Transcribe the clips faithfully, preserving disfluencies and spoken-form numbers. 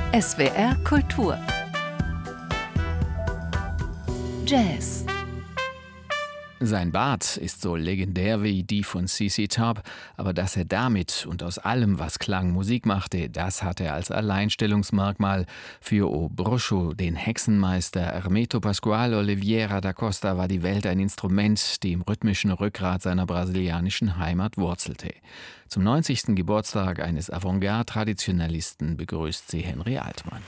S W R Kultur Jazz. Sein Bart ist so legendär wie die von C C Top, aber dass er damit und aus allem, was klang, Musik machte, das hat er als Alleinstellungsmerkmal. Für O Bruscio, den Hexenmeister Hermeto Pascoal Oliveira da Costa, war die Welt ein Instrument, die im rhythmischen Rückgrat seiner brasilianischen Heimat wurzelte. Zum neunzigsten Geburtstag eines Avantgarde-Traditionalisten begrüßt sie Henry Altmann.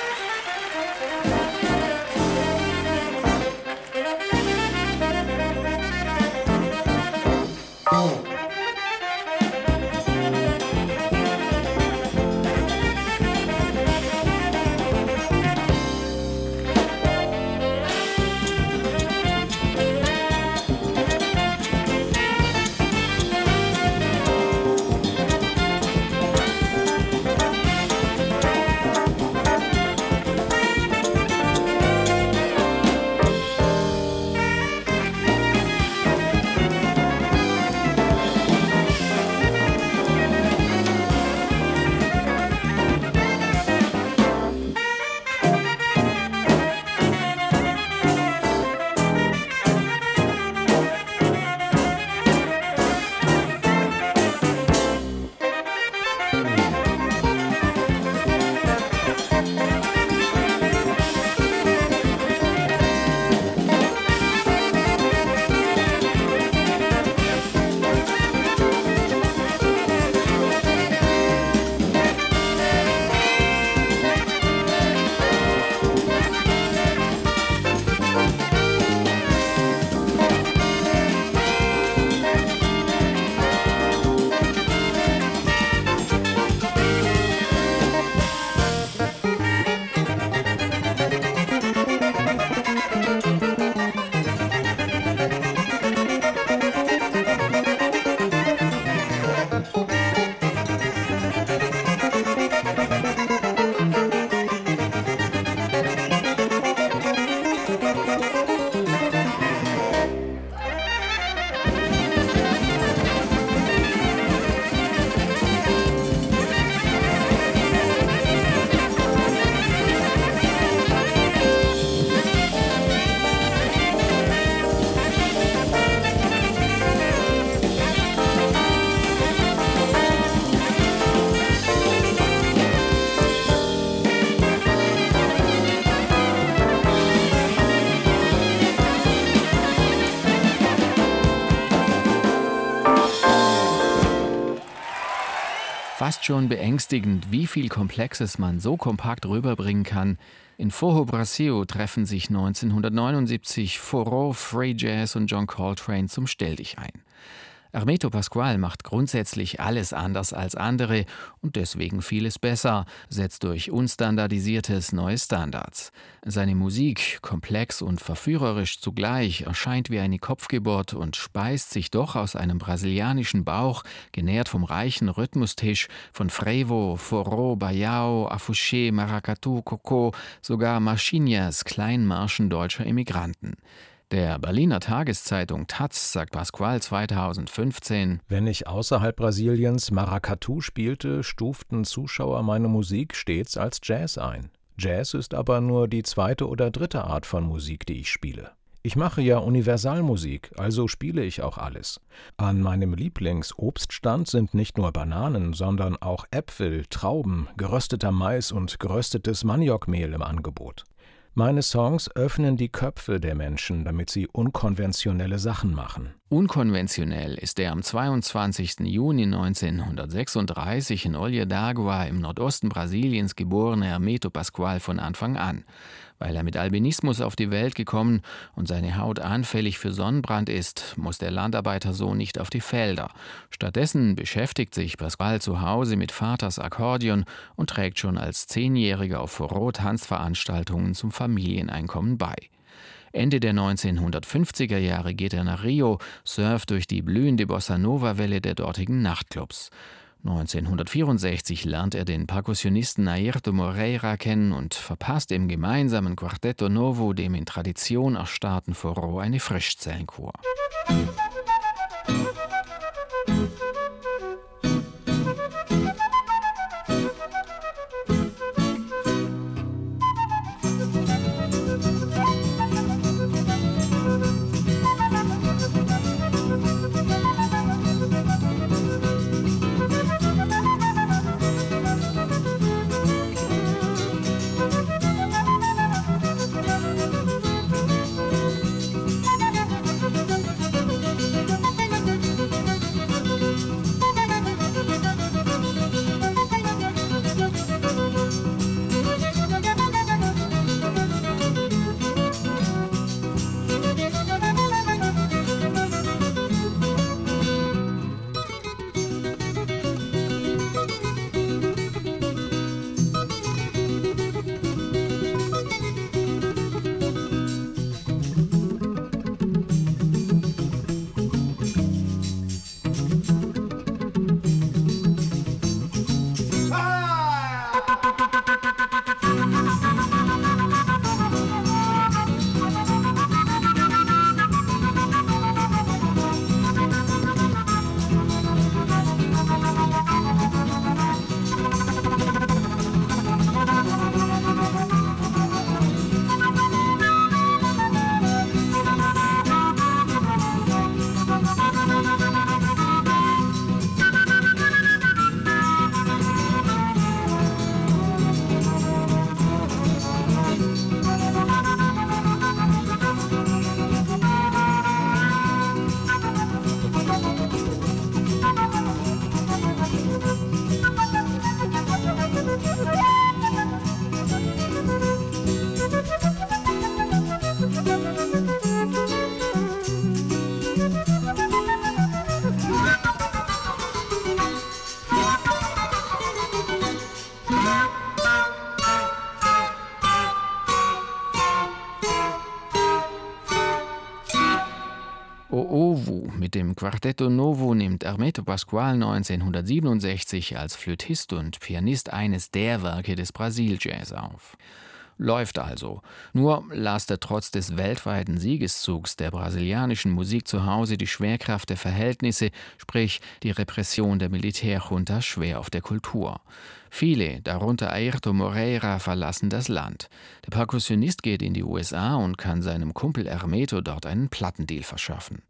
Fast schon beängstigend, wie viel Komplexes man so kompakt rüberbringen kann. In Forró Brasil treffen sich neunzehnhundertneunundsiebzig Forró, Free Jazz und John Coltrane zum Stelldichein. Hermeto Pascoal macht grundsätzlich alles anders als andere und deswegen vieles besser, setzt durch unstandardisiertes neue Standards. Seine Musik, komplex und verführerisch zugleich, erscheint wie eine Kopfgeburt und speist sich doch aus einem brasilianischen Bauch, genährt vom reichen Rhythmustisch von Frevo, Forró, Baião, Afuxê, Maracatu, Cocó, sogar Marchinhas, Kleinmärschen deutscher Immigranten. Der Berliner Tageszeitung Taz sagt Pascoal zweitausendfünfzehn: Wenn ich außerhalb Brasiliens Maracatu spielte, stuften Zuschauer meine Musik stets als Jazz ein. Jazz ist aber nur die zweite oder dritte Art von Musik, die ich spiele. Ich mache ja Universalmusik, also spiele ich auch alles. An meinem Lieblingsobststand sind nicht nur Bananen, sondern auch Äpfel, Trauben, gerösteter Mais und geröstetes Maniokmehl im Angebot. Meine Songs öffnen die Köpfe der Menschen, damit sie unkonventionelle Sachen machen. Unkonventionell ist der am zweiundzwanzigsten Juni neunzehnhundertsechsunddreißig in Olha d'Água im Nordosten Brasiliens geborene Hermeto Pascoal von Anfang an. Weil er mit Albinismus auf die Welt gekommen und seine Haut anfällig für Sonnenbrand ist, muss der Landarbeitersohn nicht auf die Felder. Stattdessen beschäftigt sich Pascoal zu Hause mit Vaters Akkordeon und trägt schon als Zehnjähriger auf Forró-Tanzveranstaltungen zum Familieneinkommen bei. Ende der neunzehnhundertfünfziger Jahre geht er nach Rio, surft durch die blühende Bossa-Nova-Welle der dortigen Nachtclubs. neunzehnhundertvierundsechzig lernt er den Perkussionisten Airto Moreira kennen und verpasst im gemeinsamen Quartetto Novo, dem in Tradition erstarrten Forró, eine Frischzellenkur. Ovu mit dem Quartetto Novo nimmt Hermeto Pascoal neunzehnhundertsiebenundsechzig als Flötist und Pianist eines der Werke des Brasil-Jazz auf. Läuft also. Nur lastet trotz des weltweiten Siegeszugs der brasilianischen Musik zu Hause die Schwerkraft der Verhältnisse, sprich die Repression der Militärjunta, schwer auf der Kultur. Viele, darunter Airto Moreira, verlassen das Land. Der Perkussionist geht in die U S A und kann seinem Kumpel Hermeto dort einen Plattendeal verschaffen.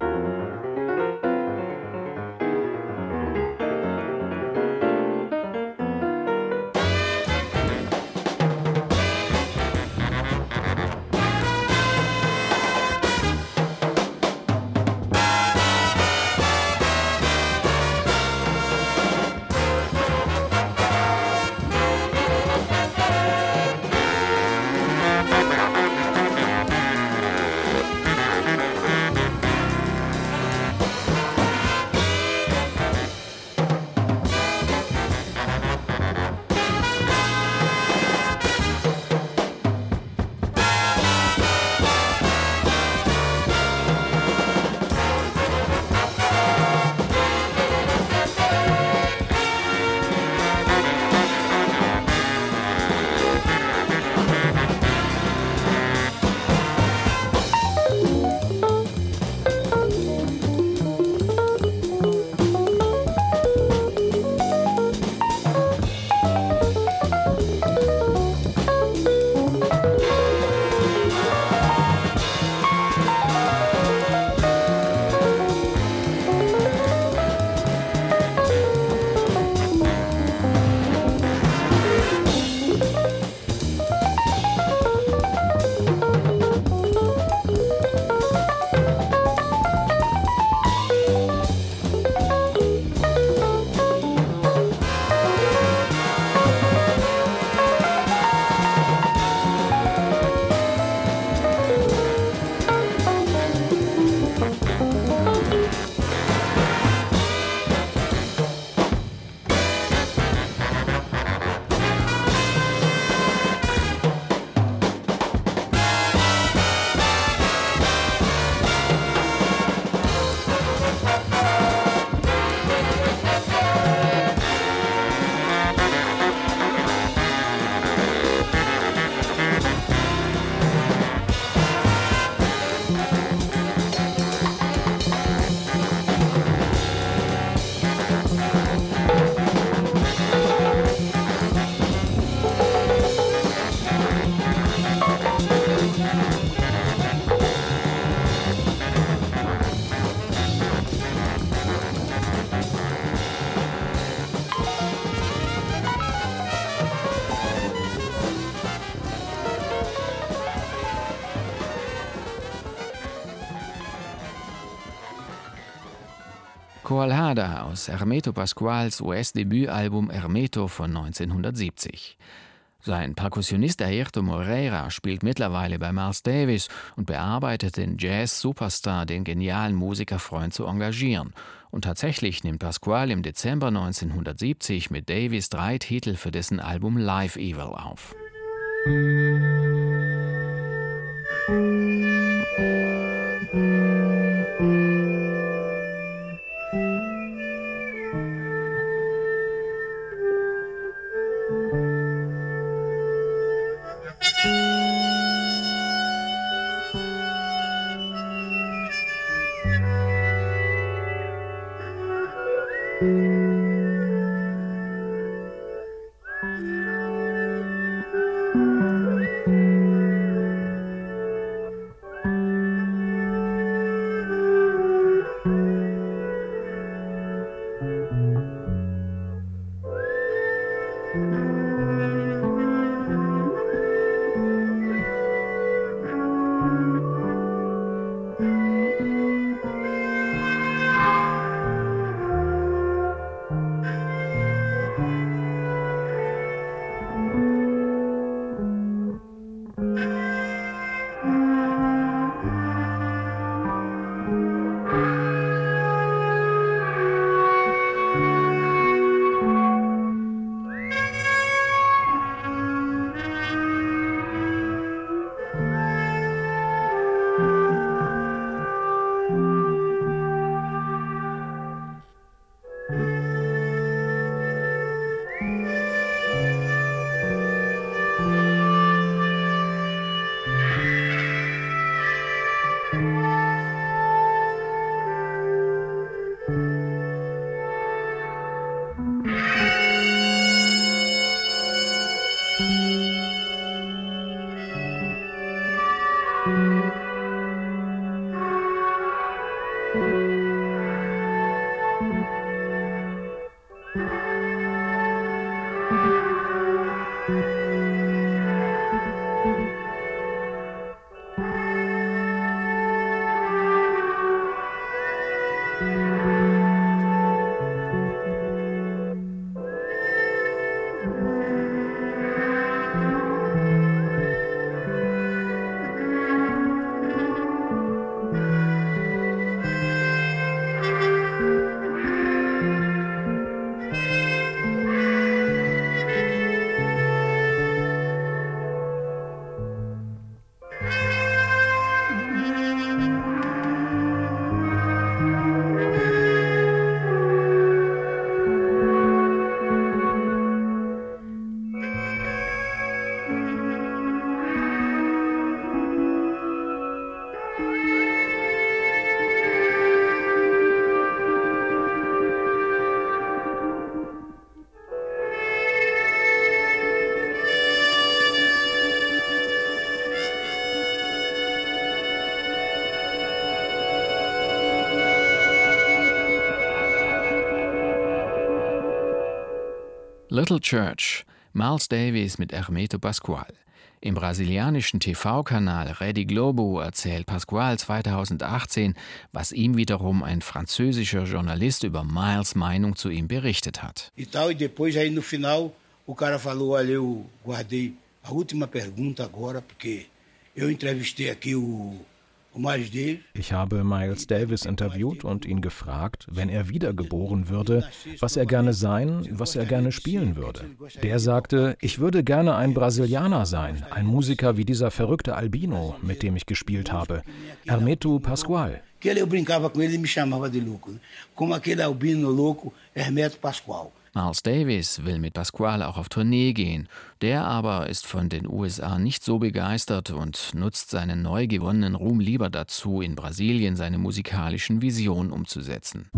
Coalhada aus Hermeto Pascoals U S-Debütalbum Hermeto von neunzehnhundertsiebzig. Sein Perkussionist Airto Moreira spielt mittlerweile bei Miles Davis und bearbeitet den Jazz-Superstar, den genialen Musikerfreund zu engagieren. Und tatsächlich nimmt Pascoal im Dezember neunzehnhundertsiebzig mit Davis drei Titel für dessen Album Live Evil auf. Little Church, Miles Davis mit Hermeto Pascoal. Im brasilianischen T V-Kanal Rede Globo erzählt Pascoal zweitausendachtzehn, was ihm wiederum ein französischer Journalist über Miles' Meinung zu ihm berichtet hat. E tal, e depois aí no final o cara falou, olha, eu guardei a última pergunta agora, porque eu entrevistei aqui o Ich habe Miles Davis interviewt und ihn gefragt, wenn er wiedergeboren würde, was er gerne sein, was er gerne spielen würde. Der sagte, ich würde gerne ein Brasilianer sein, ein Musiker wie dieser verrückte Albino, mit dem ich gespielt habe, Hermeto Pascoal. Eu brincava com ele e me chamava de louco, como aquele albino louco Hermeto Pascoal. Miles Davis will mit Pascoal auch auf Tournee gehen. Der aber ist von den U S A nicht so begeistert und nutzt seinen neu gewonnenen Ruhm lieber dazu, in Brasilien seine musikalischen Visionen umzusetzen.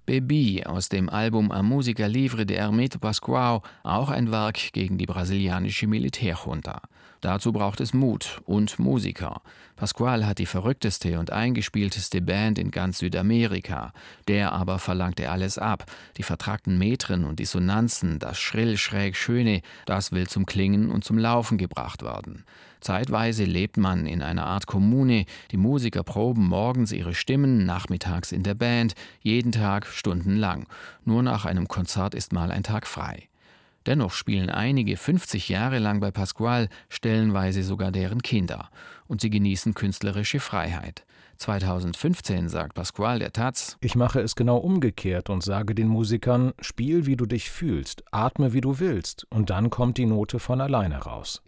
Bebi aus dem Album A Música Livre de Hermeto Pascoal, auch ein Werk gegen die brasilianische Militärjunta. Dazu braucht es Mut und Musiker. Pascoal hat die verrückteste und eingespielteste Band in ganz Südamerika. Der aber verlangt er alles ab. Die vertrackten Metren und Dissonanzen, das schrill schräg Schöne, das will zum Klingen und zum Laufen gebracht werden. Zeitweise lebt man in einer Art Kommune. Die Musiker proben morgens ihre Stimmen, nachmittags in der Band, jeden Tag stundenlang. Nur nach einem Konzert ist mal ein Tag frei. Dennoch spielen einige fünfzig Jahre lang bei Pascoal, stellenweise sogar deren Kinder. Und sie genießen künstlerische Freiheit. zweitausendfünfzehn sagt Pascoal der Taz: Ich mache es genau umgekehrt und sage den Musikern, spiel wie du dich fühlst, atme wie du willst, und dann kommt die Note von alleine raus.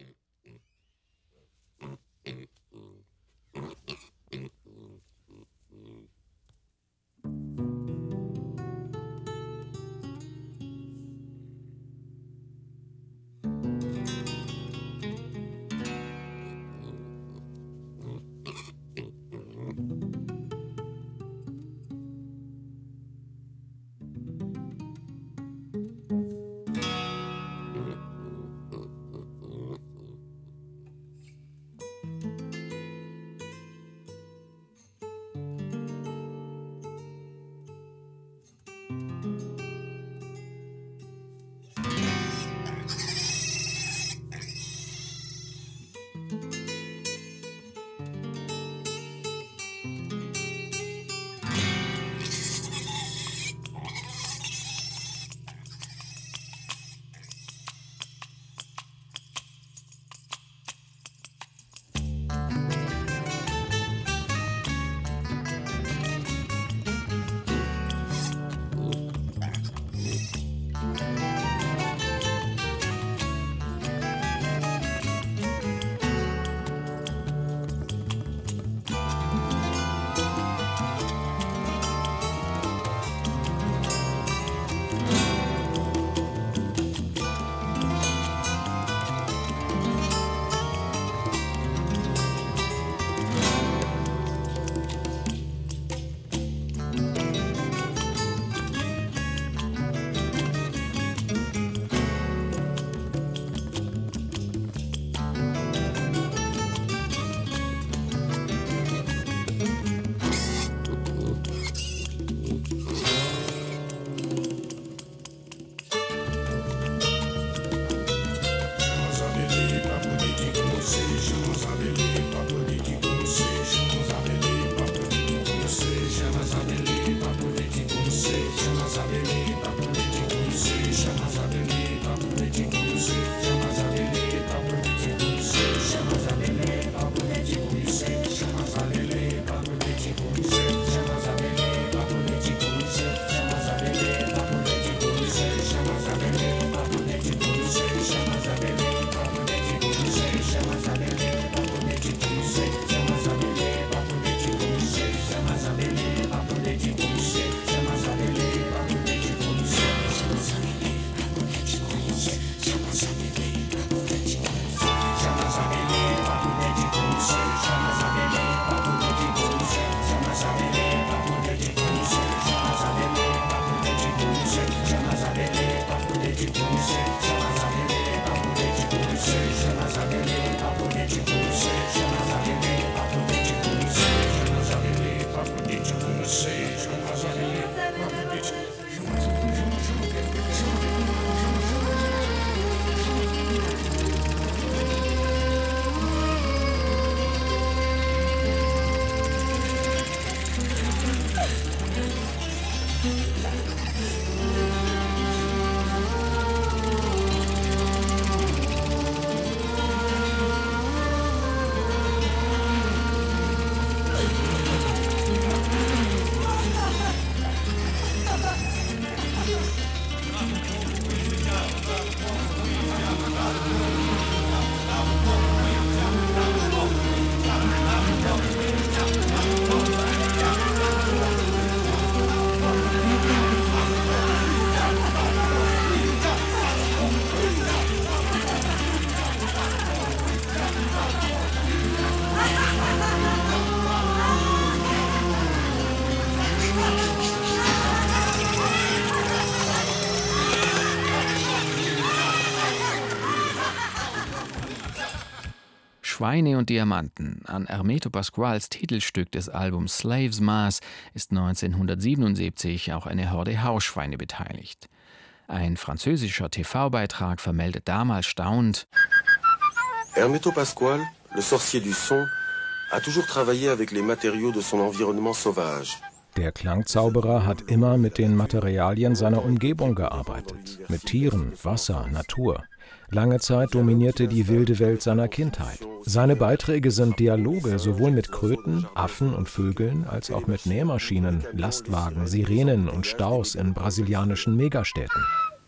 Schweine und Diamanten, an Hermeto Pascoals Titelstück des Albums Slaves Mass, ist neunzehnhundertsiebenundsiebzig auch eine Horde Hausschweine beteiligt. Ein französischer T V-Beitrag vermeldet damals staunend: Hermeto Pascoal, le sorcier du son, a toujours travaillé avec les matériaux de son environnement sauvage. Der Klangzauberer hat immer mit den Materialien seiner Umgebung gearbeitet, mit Tieren, Wasser, Natur. Lange Zeit dominierte die wilde Welt seiner Kindheit. Seine Beiträge sind Dialoge sowohl mit Kröten, Affen und Vögeln als auch mit Nähmaschinen, Lastwagen, Sirenen und Staus in brasilianischen Megastädten.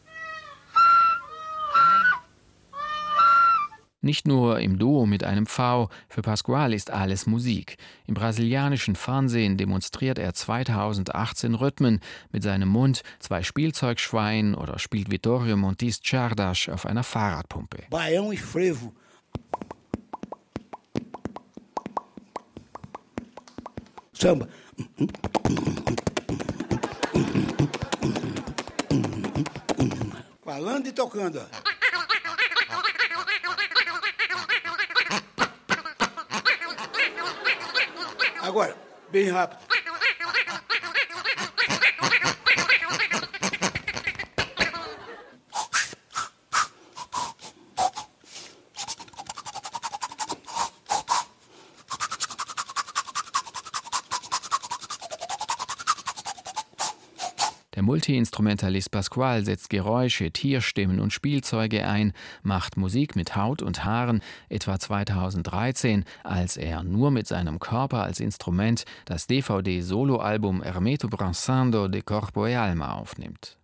Nicht nur im Duo mit einem V, für Pascoal ist alles Musik. Im brasilianischen Fernsehen demonstriert er zweitausendachtzehn Rhythmen mit seinem Mund, zwei Spielzeugschweinen oder spielt Vittorio Montis Czardas auf einer Fahrradpumpe. Baião e frevo. Samba. Falando e tocando. Agora, bem rápido. Der Multiinstrumentalist Pascoal setzt Geräusche, Tierstimmen und Spielzeuge ein, macht Musik mit Haut und Haaren, etwa zweitausenddreizehn, als er nur mit seinem Körper als Instrument das D V D-Soloalbum Hermeto Brançando de Corpo e Alma aufnimmt.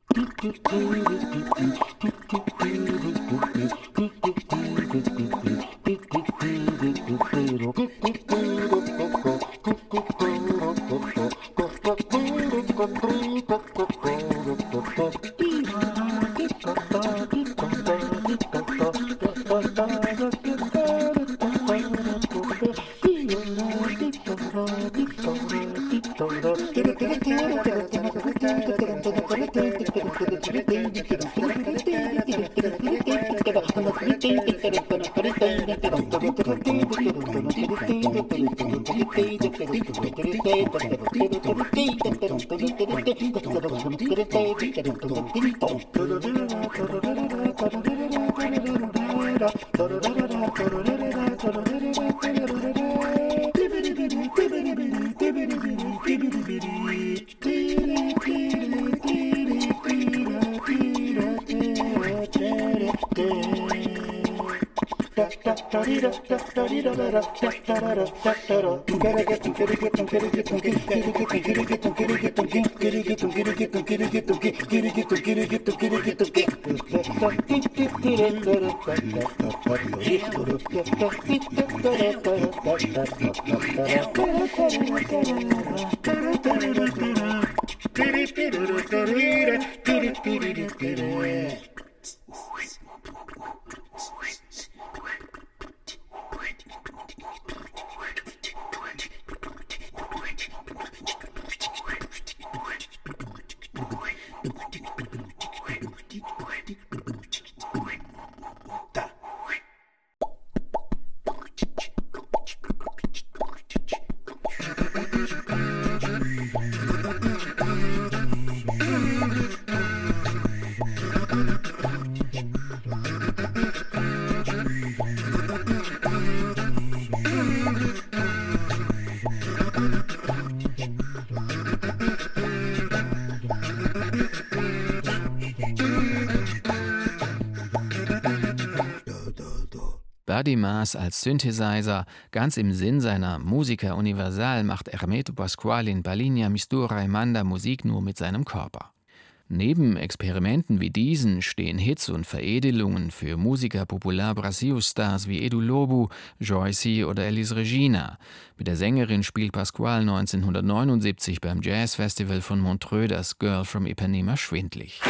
Buddy Maas als Synthesizer, ganz im Sinn seiner Musica Universal, macht Hermeto Pascoal in Palinha Mistura e Manda Musik nur mit seinem Körper. Neben Experimenten wie diesen stehen Hits und Veredelungen für Musiker Popular Brasil-Stars wie Edu Lobo, Joyce oder Elis Regina. Mit der Sängerin spielt Pascoal neunzehnhundertneunundsiebzig beim Jazzfestival von Montreux das Girl from Ipanema schwindlig.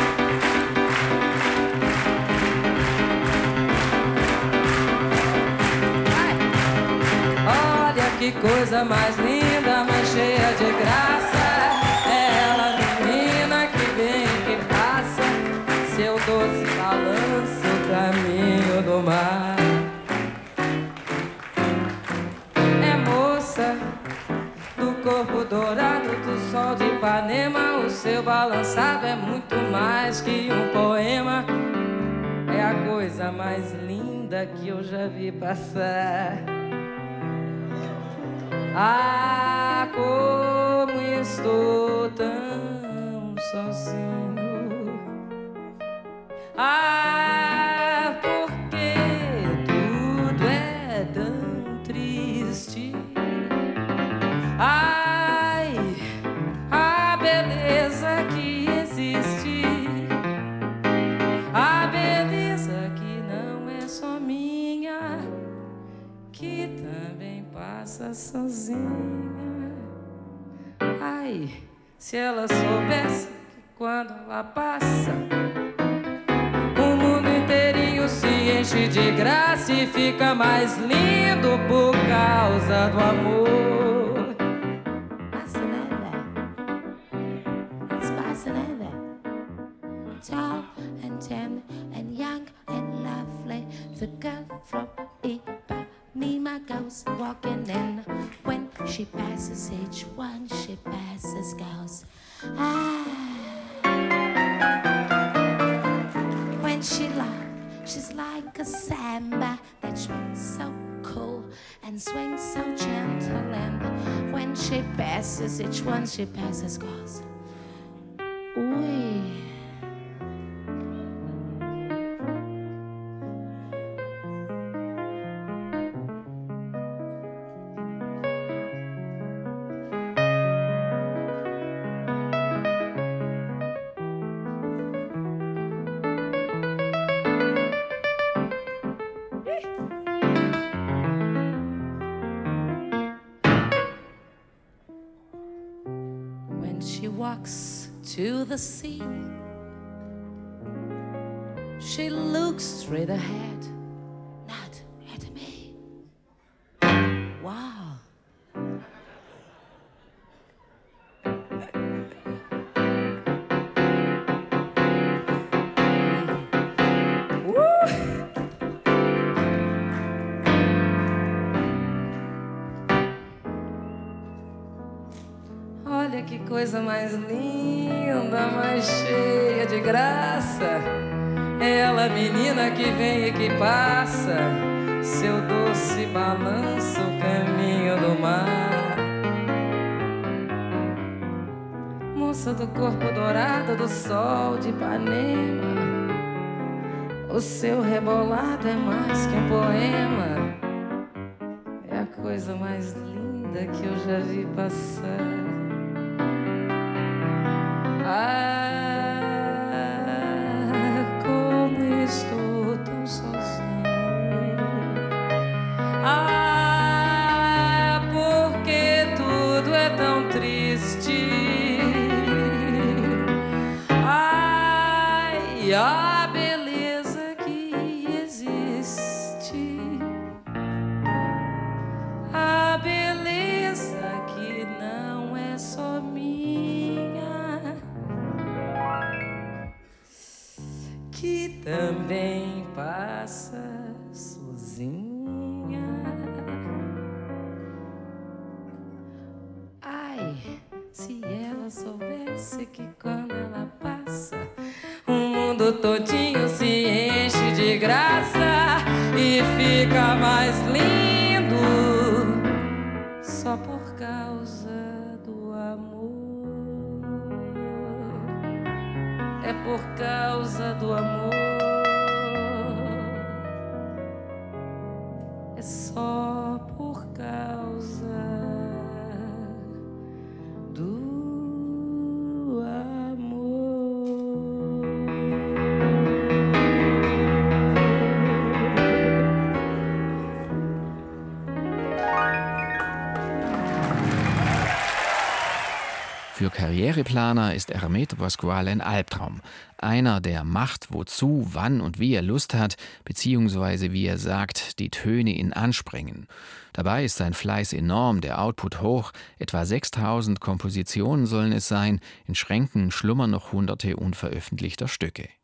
Que coisa mais linda, mais cheia de graça. É ela, menina, que vem e que passa. Seu doce balanço, caminho do mar. corpo dourado do sol de Ipanema, o seu balançado é muito mais que um poema. É a coisa mais linda que eu já vi passar. Ah, como estou tão sozinho. Ah, porque tudo é tão triste. Ai, a beleza que existe, a beleza que não é só minha, que também passa sozinha. Ai, se ela soubesse que quando ela passa, o mundo inteirinho se enche de graça e fica mais lindo por causa do amor. Tall and tender and young and lovely, the girl from Ipanema goes walking in. When she passes each one, she passes girls. Ah, when she laughs, she's like a samba that swings so cool and swings so gentle. And when she passes each one, she passes girls. Ui. She walks to the sea. She looks straight ahead, not at me. Wow. Olha que coisa mais linda, mais cheia de graça. Ela, menina que vem e que passa, seu doce balanço, o caminho do mar. Moça do corpo dourado do sol de Ipanema, o seu rebolado é mais que um poema. É a coisa mais linda que eu já vi passar. Ah, como estou tão sozinho. Ah, porque tudo é tão triste. Ai, a beleza que existe, a beleza que não é só minha, que também passa sozinha. Ai, se ela soubesse que quando ela passa, o mundo todinho se enche de graça e fica mais lindo só por causa do amor. É por causa do amor. É só por causa do amor. Für Karriereplaner ist Hermeto Pascoal ein Albtraum. Einer, der macht, wozu, wann und wie er Lust hat, beziehungsweise wie er sagt, die Töne ihn anspringen. Dabei ist sein Fleiß enorm, der Output hoch, etwa sechstausend Kompositionen sollen es sein, in Schränken schlummern noch hunderte unveröffentlichter Stücke.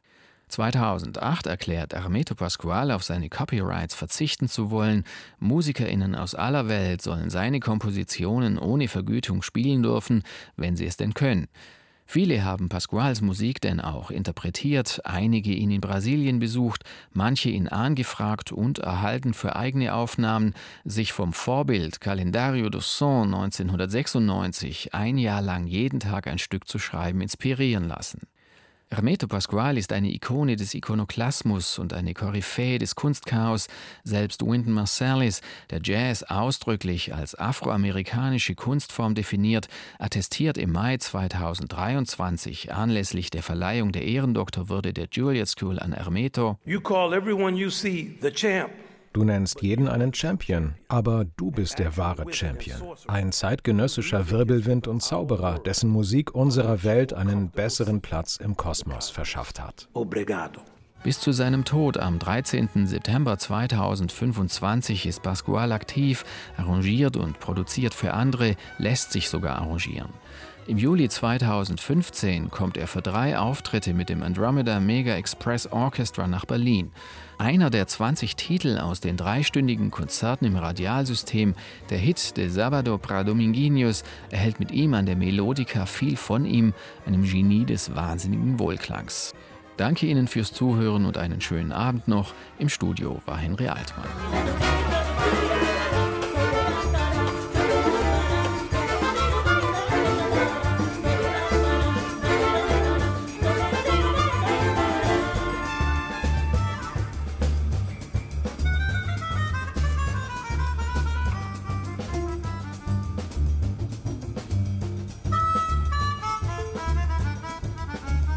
zweitausendacht erklärt Hermeto Pascoal, auf seine Copyrights verzichten zu wollen. MusikerInnen aus aller Welt sollen seine Kompositionen ohne Vergütung spielen dürfen, wenn sie es denn können. Viele haben Pascoals Musik denn auch interpretiert, einige ihn in Brasilien besucht, manche ihn angefragt und erhalten für eigene Aufnahmen sich vom Vorbild Calendario do Som neunzehnhundertsechsundneunzig ein Jahr lang jeden Tag ein Stück zu schreiben inspirieren lassen. Hermeto Pascoal ist eine Ikone des Ikonoklasmus und eine Koryphäe des Kunstchaos. Selbst Wynton Marsalis, der Jazz ausdrücklich als afroamerikanische Kunstform definiert, attestiert im Mai zweitausenddreiundzwanzig anlässlich der Verleihung der Ehrendoktorwürde der Juilliard School an Hermeto: You call everyone you see the champ. Du nennst jeden einen Champion, aber du bist der wahre Champion. Ein zeitgenössischer Wirbelwind und Zauberer, dessen Musik unserer Welt einen besseren Platz im Kosmos verschafft hat. Obrigado. Bis zu seinem Tod am dreizehnten September zweitausendfünfundzwanzig ist Pascoal aktiv, arrangiert und produziert für andere, lässt sich sogar arrangieren. Im Juli zweitausendfünfzehn kommt er für drei Auftritte mit dem Andromeda Mega Express Orchestra nach Berlin. Einer der zwanzig Titel aus den dreistündigen Konzerten im Radialsystem, der Hit de Sábado para Dominguinhos, erhält mit ihm an der Melodica viel von ihm, einem Genie des wahnsinnigen Wohlklangs. Danke Ihnen fürs Zuhören und einen schönen Abend noch. Im Studio war Henry Altmann.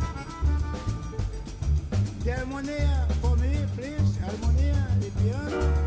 De armonía, for me, please, armonía, de piano.